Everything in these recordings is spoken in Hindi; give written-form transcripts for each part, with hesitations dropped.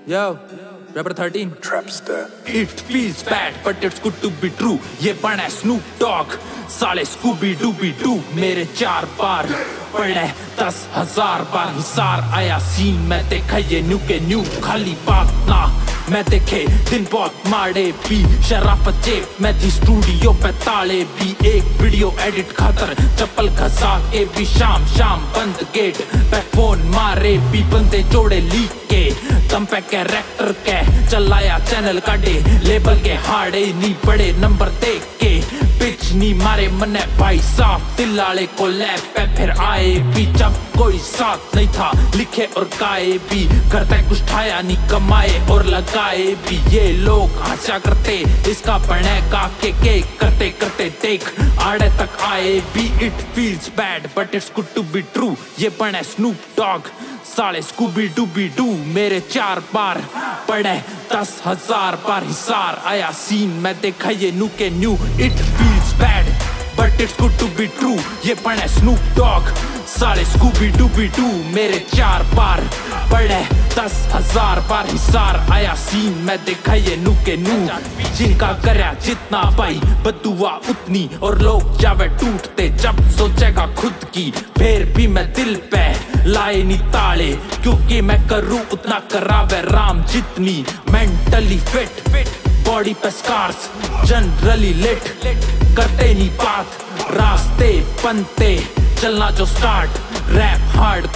Yo, rapper 13. Trapster. It feels bad, but it's good to be true. ये बना Snoop Dogg, साले Scooby Dooby Doo. मेरे 4 बार पढ़े 10,000 बार हिसार आया सीन में देखा ये न्यू के न्यू खाली बात ना मैं देखे दिन बहुत माड़े भी शराफत जेब में थी स्टूडियो पे ताले भी एक वीडियो एडिट खातर चप्पल घसा के भी शाम शाम बंद गेट पे फोन मारे भी बंदे जोड़े लीक के तम पे कैरेक्टर के चलाया चैनल काटे लेबल के हाड़े नी बड़े नंबर देख के पिच नी मारे मने भाई साफ दिलाले को लैब पे फिर आए भी जब कोई साथ नहीं था लिखे और गाए भी करते कुछ ठाया नहीं कमाए और लगाए भी ये लोग हंसा करते इसका बने का के करते करते देख आड़े तक आए भी it feels bad but it's good to be true ये बने स्नूप डॉग साले स्कूबी डूबी डू मेरे 4 बार पढ़े 10,000 बार हिसार आया सीन में देखा ये न्यू के new it feels bad but it's good to be true ये पढ़े स्नूप डॉग साले स्कूबी डूबी डू मेरे 4 बार पढ़े 10,000 बार हिसार आया सीन में देखा ये न्यू के न्यू जिनका करया जितना पाई बदुआ उतनी और लोग जावे टूटते जब सोचेगा खुद की फिर भी मैं दिल पे लाए नी ताले क्योंकि मैं करूँ उतना करावे राम जितनी मेंटली फिट बॉडी पे स्कार्स जनरली लिट करते नी बात रास्ते बनते चलना जो स्टार्ट रैप हार्ड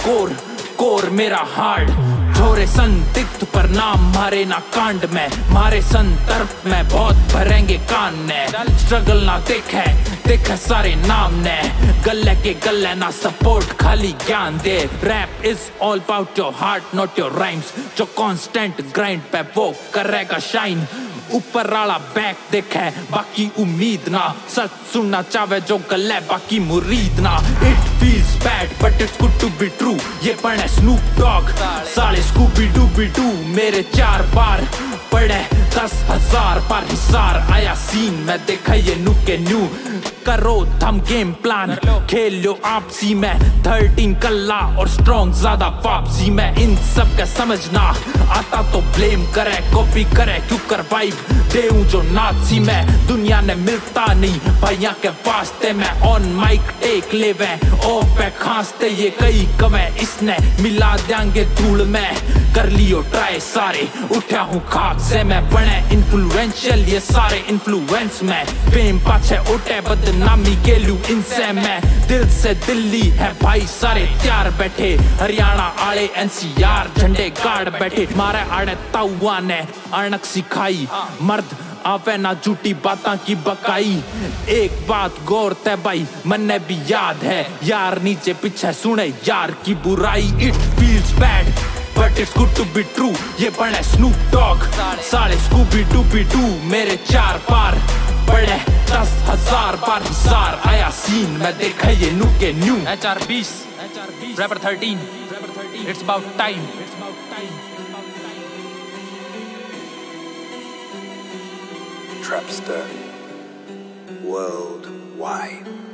कोर मेरा हार्ड छोरे संदिग्ध पर नाम मारे ना कांड में मारे संदर्भ में बहुत भरेंगे कान ने स्ट्रगल ना देखे सारे नाम ने गले के गले ना सपोर्ट खाली ज्ञान दे rap is all about your heart not your rhymes जो कांस्टेंट ग्राइंड पे वो करेगा शाइन ऊपर वाला बैक देखे बाकी उम्मीद ना सच सुनना चाहे जो गले बाकी मुरीद ना it feels bad but it's good to be true ये पढ़े स्नूप डॉग साले स्कूबी डूबी डू मेरे 4 बार पढ़े 10,000 बार हिसार आया सीन में देखा ये न्यू के न्यू करो थम गेम प्लान खेल लो आपसी में 13 कल्ला और स्ट्रॉन्ग ज्यादा वापसी में इन सब का समझना आता तो ब्लेम करे कॉपी करे क्यों कर वाइब देऊं जो नाची में दुनिया ने मिलता नहीं भैया के वास्ते में ऑन माइक टेक लेवे ऑफ पे खांसते ये कई कमे इसने मिला देंगे धूल में कर लियो ट्राई सारे उठा हूँ खाक से मैं बने इन्फ्लुएंशियल ये सारे इन्फ्लुएंस में फेम पाछे उठे बदनामी के लू इनसे मैं दिल से दिल्ली है भाई सारे तैयार बैठे हरियाणा आड़े NCR झंडे गाड़ बैठे मारे आड़े ताउआ ने अणक सिखाई मर्द आवे ना झूठी बातां की बकाई एक बात गौर ते भाई मन्ने भी याद है यार नीचे पीछे सुने यार की बुराई it feels bad but it's good to be true ये बने स्नूप डॉग साले स्कूबी डूबी डू मेरे 4 बार पढ़े 10,000 बार हिसार आया सीन में देखा ये न्यू के new HR20 rapper 13 it's about time Trapster. Worldwide.